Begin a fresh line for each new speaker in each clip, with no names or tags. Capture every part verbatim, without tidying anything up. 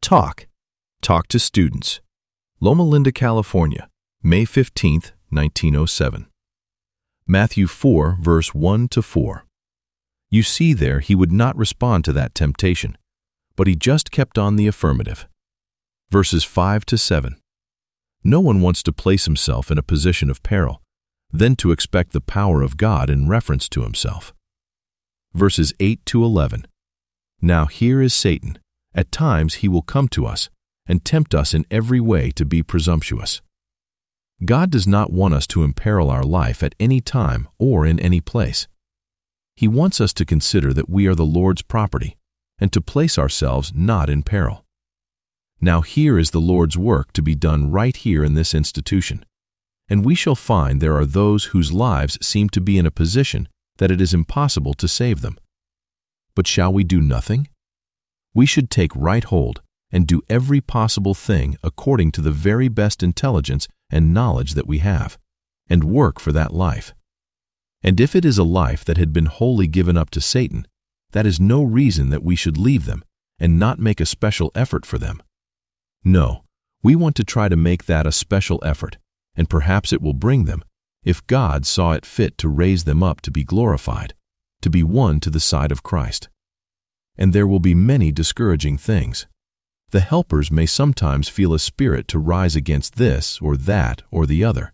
Talk. Talk to Students. Loma Linda, California, May fifteenth, nineteen oh seven. Matthew four, verse one to four. You see there he would not respond to that temptation, but he just kept on the affirmative. Verses five to seven. No one wants to place himself in a position of peril, then to expect the power of God in reference to himself. Verses eight to eleven. Now here is Satan. At times he will come to us and tempt us in every way to be presumptuous. God does not want us to imperil our life at any time or in any place. He wants us to consider that we are the Lord's property and to place ourselves not in peril. Now here is the Lord's work to be done right here in this institution, and we shall find there are those whose lives seem to be in a position that it is impossible to save them. But shall we do nothing? We should take right hold and do every possible thing according to the very best intelligence and knowledge that we have, and work for that life. And if it is a life that had been wholly given up to Satan, that is no reason that we should leave them and not make a special effort for them. No, we want to try to make that a special effort, and perhaps it will bring them, if God saw it fit to raise them up to be glorified, to be won to the side of Christ. And there will be many discouraging things. The helpers may sometimes feel a spirit to rise against this or that or the other.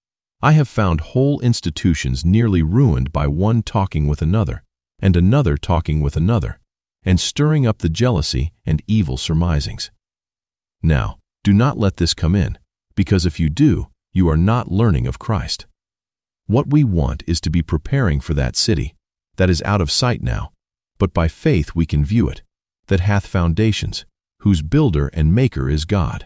I have found whole institutions nearly ruined by one talking with another, and another talking with another, and stirring up the jealousy and evil surmisings. Now, do not let this come in, because if you do, you are not learning of Christ. What we want is to be preparing for that city, that is out of sight now, but by faith we can view it, that hath foundations, whose builder and maker is God.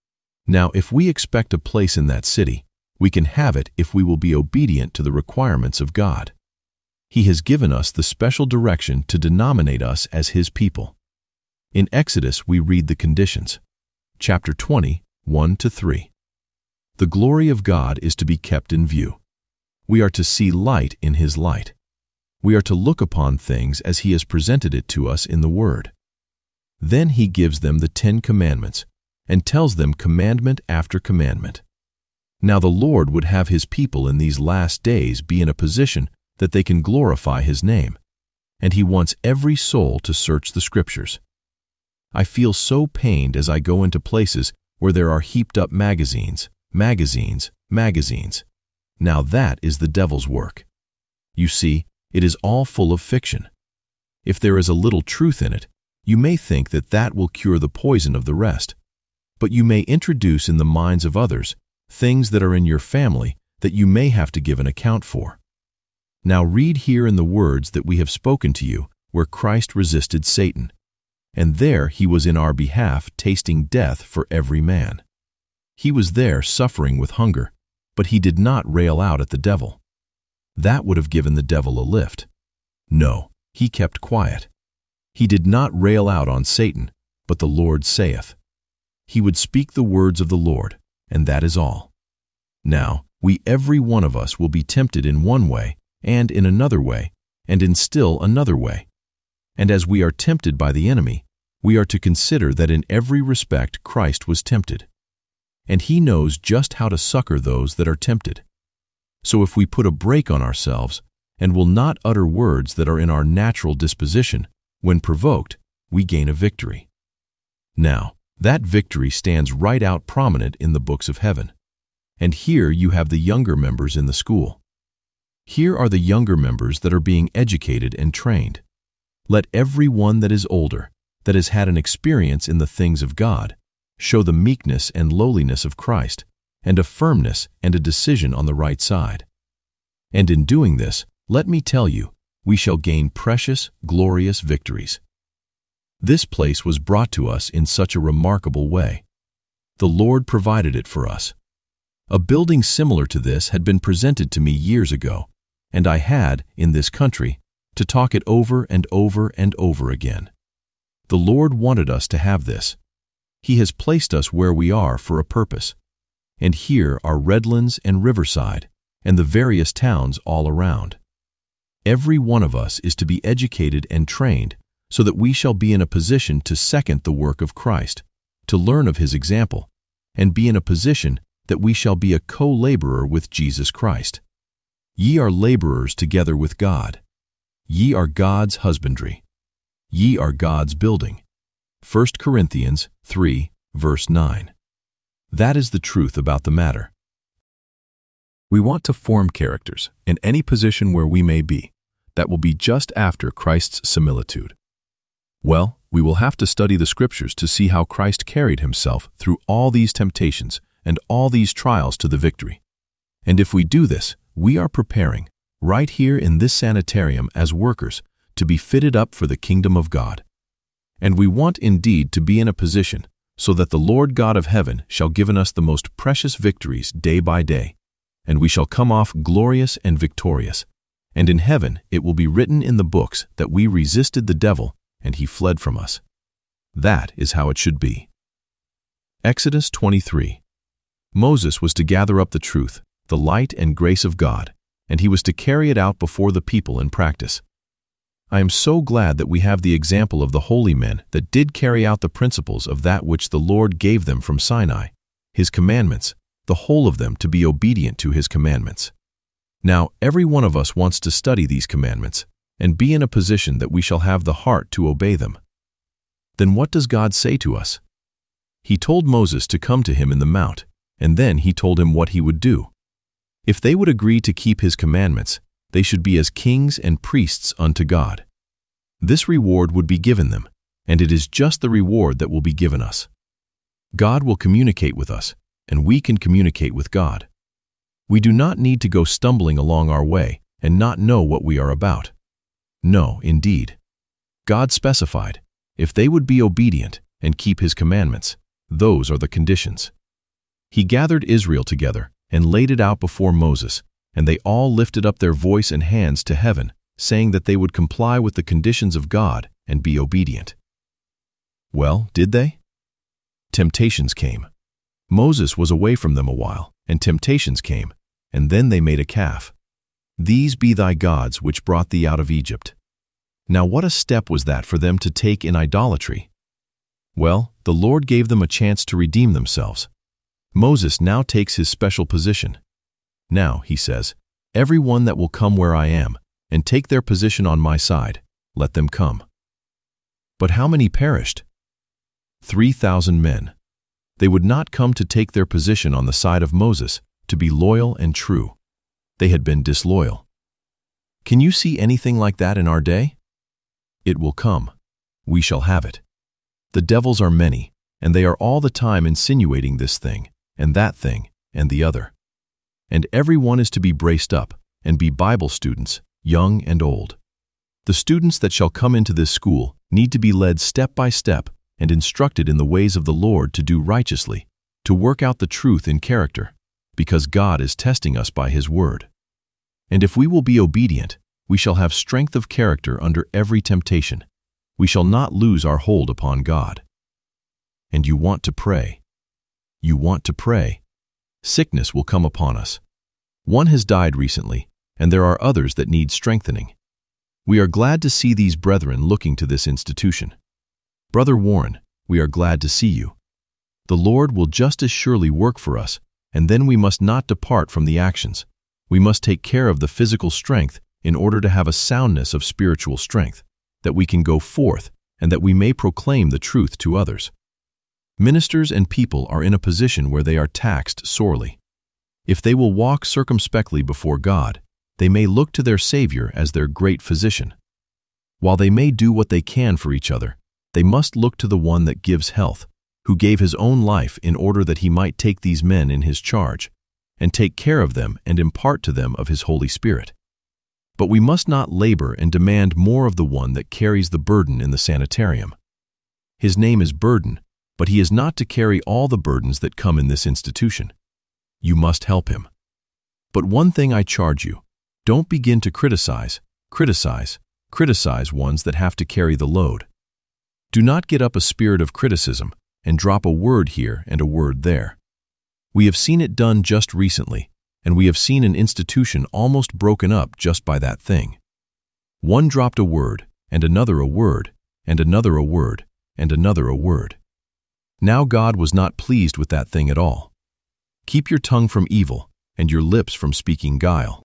Now if we expect a place in that city, we can have it if we will be obedient to the requirements of God. He has given us the special direction to denominate us as His people. In Exodus we read the conditions. Chapter twenty, one to three. The glory of God is to be kept in view. We are to see light in His light. We are to look upon things as He has presented it to us in the Word. Then He gives them the Ten Commandments and tells them commandment after commandment. Now the Lord would have His people in these last days be in a position that they can glorify His name, and He wants every soul to search the Scriptures. I feel so pained as I go into places where there are heaped up magazines, magazines, magazines. Now that is the devil's work. You see, it is all full of fiction. If there is a little truth in it, you may think that that will cure the poison of the rest. But you may introduce in the minds of others things that are in your family that you may have to give an account for. Now read here in the words that we have spoken to you, where Christ resisted Satan. And there He was in our behalf, tasting death for every man. He was there suffering with hunger, but He did not rail out at the devil. That would have given the devil a lift. No, He kept quiet. He did not rail out on Satan, but the Lord saith. He would speak the words of the Lord, and that is all. Now, we every one of us will be tempted in one way, and in another way, and in still another way. And as we are tempted by the enemy, we are to consider that in every respect Christ was tempted. And He knows just how to succor those that are tempted. So if we put a brake on ourselves, and will not utter words that are in our natural disposition, when provoked, we gain a victory. Now, that victory stands right out prominent in the books of heaven. And here you have the younger members in the school. Here are the younger members that are being educated and trained. Let every one that is older, that has had an experience in the things of God, show the meekness and lowliness of Christ, and a firmness and a decision on the right side. And in doing this, let me tell you, we shall gain precious, glorious victories. This place was brought to us in such a remarkable way. The Lord provided it for us. A building similar to this had been presented to me years ago, and I had, in this country, to talk it over and over and over again. The Lord wanted us to have this. He has placed us where we are for a purpose. And here are Redlands and Riverside, and the various towns all around. Every one of us is to be educated and trained so that we shall be in a position to second the work of Christ to learn of his example, and be in a position that we shall be a co-laborer with Jesus Christ. Ye are laborers together with God. Ye are God's husbandry. Ye are God's building. First Corinthians three, verse nine. That is the truth about the matter. We want to form characters in any position where we may be that will be just after Christ's similitude. Well, we will have to study the Scriptures to see how Christ carried himself through all these temptations and all these trials to the victory. And if we do this, we are preparing, right here in this sanitarium as workers, to be fitted up for the kingdom of God. And we want indeed to be in a position so that the Lord God of heaven shall give us the most precious victories day by day, and we shall come off glorious and victorious. And in heaven it will be written in the books that we resisted the devil, and he fled from us. That is how it should be. Exodus twenty-three. Moses was to gather up the truth, the light and grace of God, and he was to carry it out before the people in practice. I am so glad that we have the example of the holy men that did carry out the principles of that which the Lord gave them from Sinai, his commandments, the whole of them to be obedient to his commandments. Now, every one of us wants to study these commandments and be in a position that we shall have the heart to obey them. Then what does God say to us? He told Moses to come to him in the mount, and then he told him what he would do. If they would agree to keep his commandments, they should be as kings and priests unto God. This reward would be given them, and it is just the reward that will be given us. God will communicate with us, and we can communicate with God. We do not need to go stumbling along our way and not know what we are about. No, indeed. God specified, if they would be obedient and keep his commandments, those are the conditions. He gathered Israel together and laid it out before Moses, and they all lifted up their voice and hands to heaven, saying that they would comply with the conditions of God and be obedient. Well, did they? Temptations came. Moses was away from them a while, and temptations came, and then they made a calf. These be thy gods which brought thee out of Egypt. Now what a step was that for them to take in idolatry? Well, the Lord gave them a chance to redeem themselves. Moses now takes his special position. Now, he says, every one that will come where I am, and take their position on my side, let them come. But how many perished? Three thousand men. They would not come to take their position on the side of Moses, to be loyal and true. They had been disloyal. Can you see anything like that in our day? It will come. We shall have it. The devils are many, and they are all the time insinuating this thing, and that thing, and the other. And every one is to be braced up, and be Bible students, young and old. The students that shall come into this school need to be led step by step and instructed in the ways of the Lord to do righteously, to work out the truth in character, because God is testing us by his word. And if we will be obedient, we shall have strength of character under every temptation. We shall not lose our hold upon God. And you want to pray. You want to pray. Sickness will come upon us. One has died recently, and there are others that need strengthening. We are glad to see these brethren looking to this institution. Brother Warren, we are glad to see you. The Lord will just as surely work for us, and then we must not depart from the actions. We must take care of the physical strength in order to have a soundness of spiritual strength, that we can go forth and that we may proclaim the truth to others. Ministers and people are in a position where they are taxed sorely. If they will walk circumspectly before God, they may look to their Savior as their great physician. While they may do what they can for each other, they must look to the one that gives health, who gave his own life in order that he might take these men in his charge, and take care of them and impart to them of his Holy Spirit. But we must not labor and demand more of the one that carries the burden in the sanitarium. His name is Burden, but he is not to carry all the burdens that come in this institution. You must help him. But one thing I charge you, don't begin to criticize, criticize, criticize ones that have to carry the load. Do not get up a spirit of criticism and drop a word here and a word there. We have seen it done just recently, and we have seen an institution almost broken up just by that thing. One dropped a word, and another a word, and another a word, and another a word. Now God was not pleased with that thing at all. Keep your tongue from evil, and your lips from speaking guile.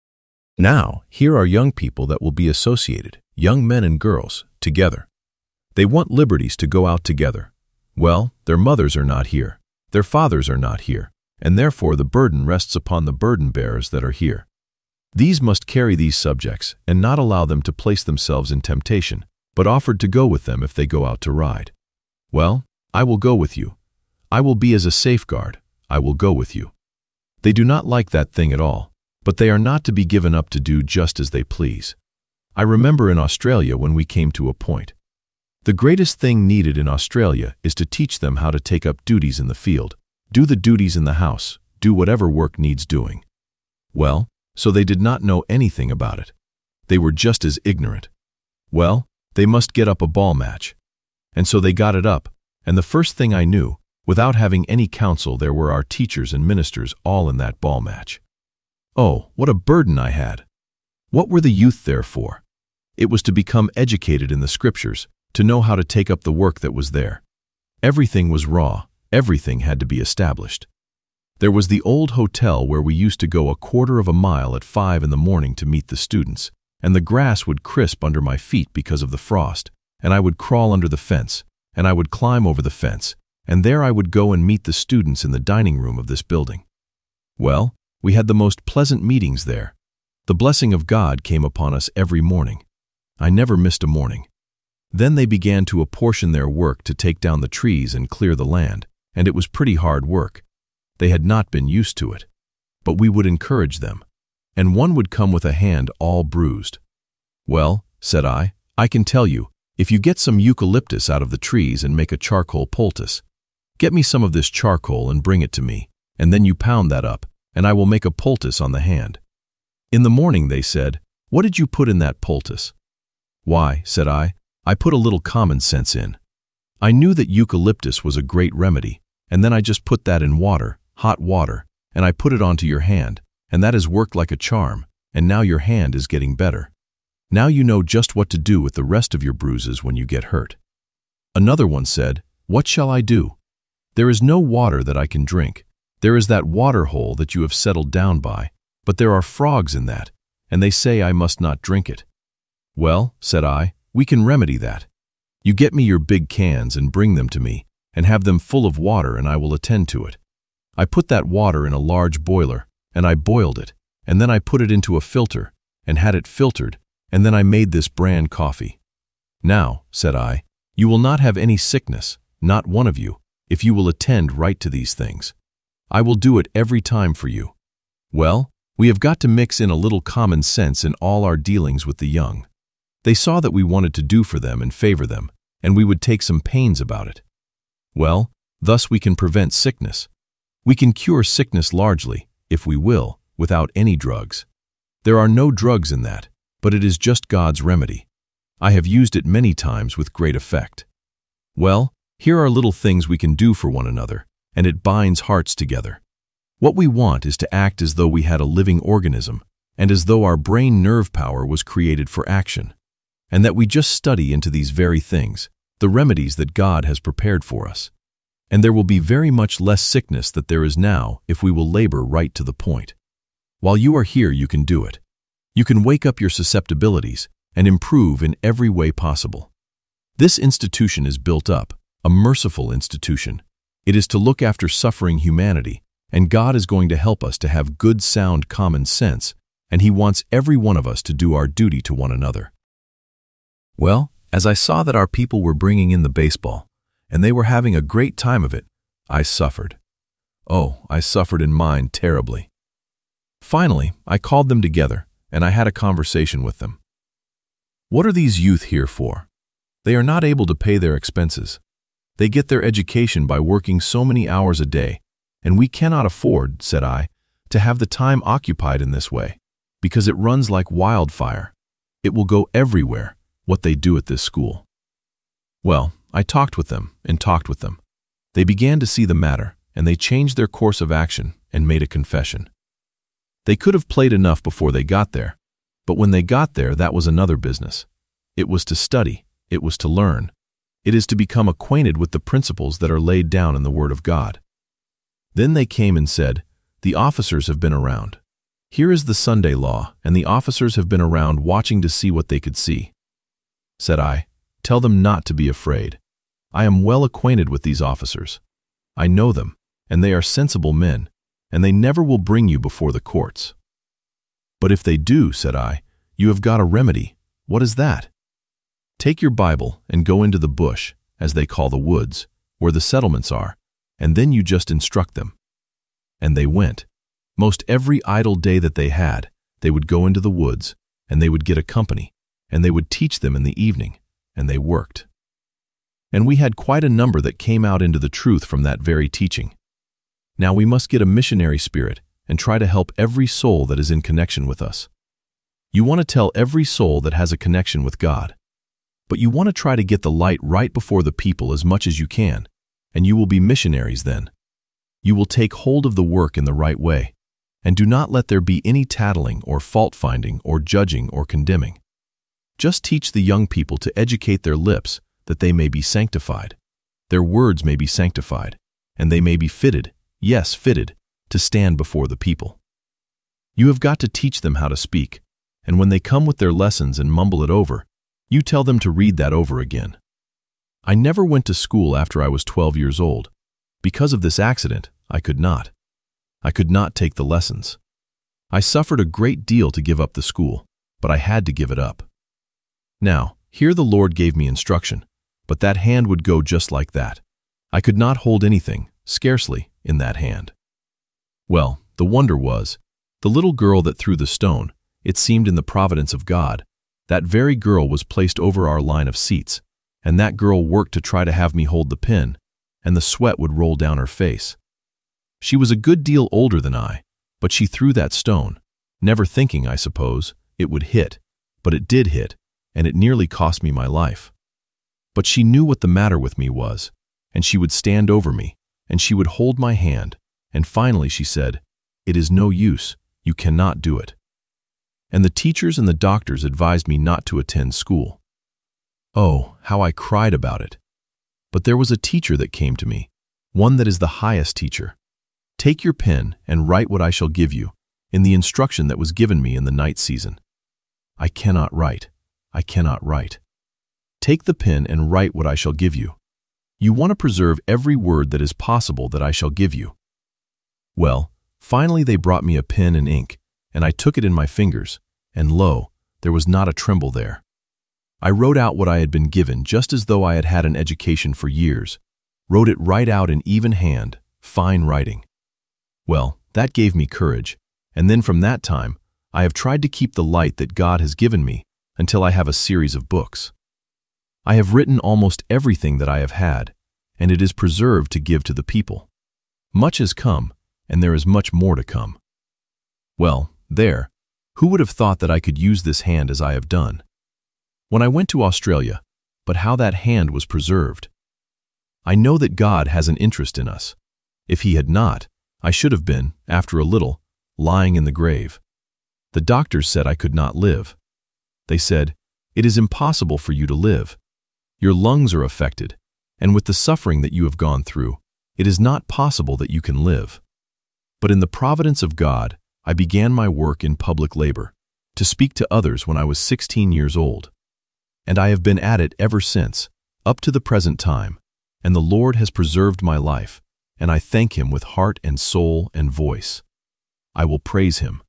Now, here are young people that will be associated, young men and girls, together. They want liberties to go out together. Well, their mothers are not here, their fathers are not here, and therefore the burden rests upon the burden bearers that are here. These must carry these subjects and not allow them to place themselves in temptation, but offered to go with them if they go out to ride. Well, I will go with you. I will be as a safeguard. I will go with you. They do not like that thing at all, but they are not to be given up to do just as they please. I remember in Australia when we came to a point. The greatest thing needed in Australia is to teach them how to take up duties in the field, do the duties in the house, do whatever work needs doing. Well, so they did not know anything about it. They were just as ignorant. Well, they must get up a ball match. And so they got it up, and the first thing I knew, without having any counsel, there were our teachers and ministers all in that ball match. Oh, what a burden I had! What were the youth there for? It was to become educated in the scriptures, to know how to take up the work that was there. Everything was raw, everything had to be established. There was the old hotel where we used to go a quarter of a mile at five in the morning to meet the students, and the grass would crisp under my feet because of the frost, and I would crawl under the fence, and I would climb over the fence, and there I would go and meet the students in the dining room of this building. Well, we had the most pleasant meetings there. The blessing of God came upon us every morning. I never missed a morning. Then they began to apportion their work to take down the trees and clear the land, and it was pretty hard work. They had not been used to it. But we would encourage them, and one would come with a hand all bruised. Well, said I, I can tell you, if you get some eucalyptus out of the trees and make a charcoal poultice, get me some of this charcoal and bring it to me, and then you pound that up, and I will make a poultice on the hand. In the morning they said, what did you put in that poultice? Why, said I, I put a little common sense in. I knew that eucalyptus was a great remedy, and then I just put that in water, hot water, and I put it onto your hand, and that has worked like a charm, and now your hand is getting better. Now you know just what to do with the rest of your bruises when you get hurt. Another one said, what shall I do? There is no water that I can drink. There is that water hole that you have settled down by, but there are frogs in that, and they say I must not drink it. Well, said I, we can remedy that. You get me your big cans and bring them to me, and have them full of water, and I will attend to it. I put that water in a large boiler, and I boiled it, and then I put it into a filter, and had it filtered, and then I made this bran coffee. Now, said I, you will not have any sickness, not one of you, if you will attend right to these things. I will do it every time for you. Well, we have got to mix in a little common sense in all our dealings with the young. They saw that we wanted to do for them and favor them, and we would take some pains about it. Well, thus we can prevent sickness. We can cure sickness largely, if we will, without any drugs. There are no drugs in that, but it is just God's remedy. I have used it many times with great effect. Well, here are little things we can do for one another, and it binds hearts together. What we want is to act as though we had a living organism, and as though our brain nerve power was created for action, and that we just study into these very things, the remedies that God has prepared for us. And there will be very much less sickness than there is now if we will labor right to the point. While you are here, you can do it. You can wake up your susceptibilities and improve in every way possible. This institution is built up, a merciful institution. It is to look after suffering humanity, and God is going to help us to have good, sound common sense, and He wants every one of us to do our duty to one another. Well, as I saw that our people were bringing in the baseball, and they were having a great time of it, I suffered. Oh, I suffered in mind terribly. Finally, I called them together, and I had a conversation with them. What are these youth here for? They are not able to pay their expenses. They get their education by working so many hours a day, and we cannot afford, said I, to have the time occupied in this way, because it runs like wildfire. It will go everywhere, what they do at this school. Well, I talked with them and talked with them. They began to see the matter, and they changed their course of action and made a confession. They could have played enough before they got there, but when they got there, that was another business. It was to study, it was to learn. It is to become acquainted with the principles that are laid down in the Word of God. Then they came and said, "The officers have been around. Here is the Sunday law, and the officers have been around watching to see what they could see." Said I, "Tell them not to be afraid. I am well acquainted with these officers. I know them, and they are sensible men, and they never will bring you before the courts." "But if they do," said I, "you have got a remedy. What is that?" "Take your Bible and go into the bush, as they call the woods, where the settlements are, and then you just instruct them." And they went. Most every idle day that they had, they would go into the woods, and they would get a company, and they would teach them in the evening, and they worked. And we had quite a number that came out into the truth from that very teaching. Now we must get a missionary spirit and try to help every soul that is in connection with us. You want to tell every soul that has a connection with God. But you want to try to get the light right before the people as much as you can, and you will be missionaries then. You will take hold of the work in the right way, and do not let there be any tattling or fault-finding or judging or condemning. Just teach the young people to educate their lips that they may be sanctified. Their words may be sanctified, and they may be fitted, yes, fitted, to stand before the people. You have got to teach them how to speak, and when they come with their lessons and mumble it over, you tell them to read that over again. I never went to school after I was twelve years old. Because of this accident, I could not. I could not take the lessons. I suffered a great deal to give up the school, but I had to give it up. Now, here the Lord gave me instruction, but that hand would go just like that. I could not hold anything, scarcely, in that hand. Well, the wonder was, the little girl that threw the stone, it seemed in the providence of God, that very girl was placed over our line of seats, and that girl worked to try to have me hold the pin, and the sweat would roll down her face. She was a good deal older than I, but she threw that stone, never thinking, I suppose, it would hit, but it did hit, and it nearly cost me my life. But she knew what the matter with me was, and she would stand over me, and she would hold my hand, and finally she said, "It is no use, you cannot do it." And the teachers and the doctors advised me not to attend school. Oh, how I cried about it. But there was a teacher that came to me, one that is the highest teacher. "Take your pen and write what I shall give you," in the instruction that was given me in the night season. I cannot write. I cannot write. Take the pen and write what I shall give you. You want to preserve every word that is possible that I shall give you. Well, finally they brought me a pen and ink, and I took it in my fingers, and lo, there was not a tremble there. I wrote out what I had been given just as though I had had an education for years, wrote it right out in even hand, fine writing. Well, that gave me courage, and then from that time, I have tried to keep the light that God has given me until I have a series of books. I have written almost everything that I have had, and it is preserved to give to the people. Much has come, and there is much more to come. Well, there, who would have thought that I could use this hand as I have done? When I went to Australia, but how that hand was preserved. I know that God has an interest in us. If He had not, I should have been, after a little, lying in the grave. The doctors said I could not live. They said, "It is impossible for you to live. Your lungs are affected, and with the suffering that you have gone through, it is not possible that you can live." But in the providence of God, I began my work in public labor, to speak to others when I was sixteen years old. And I have been at it ever since, up to the present time, and the Lord has preserved my life, and I thank Him with heart and soul and voice. I will praise Him.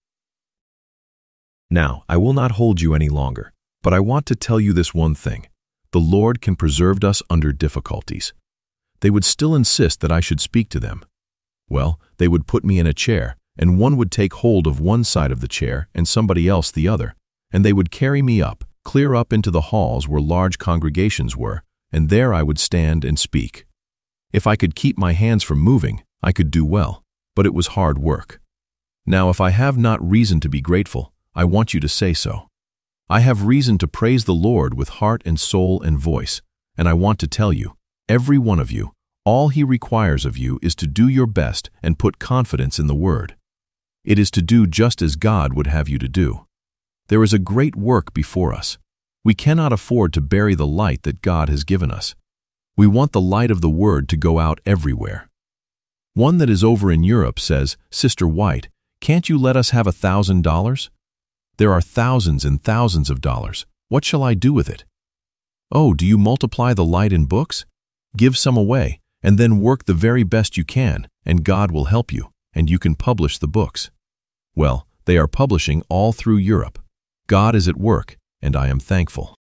Now, I will not hold you any longer, but I want to tell you this one thing. The Lord can preserve us under difficulties. They would still insist that I should speak to them. Well, they would put me in a chair, and one would take hold of one side of the chair and somebody else the other, and they would carry me up, clear up into the halls where large congregations were, and there I would stand and speak. If I could keep my hands from moving, I could do well, but it was hard work. Now, if I have not reason to be grateful, I want you to say so. I have reason to praise the Lord with heart and soul and voice, and I want to tell you, every one of you, all He requires of you is to do your best and put confidence in the Word. It is to do just as God would have you to do. There is a great work before us. We cannot afford to bury the light that God has given us. We want the light of the Word to go out everywhere. One that is over in Europe says, "Sister White, can't you let us have a thousand dollars? There are thousands and thousands of dollars. What shall I do with it?" "Oh, do you multiply the light in books? Give some away, and then work the very best you can, and God will help you, and you can publish the books." Well, they are publishing all through Europe. God is at work, and I am thankful.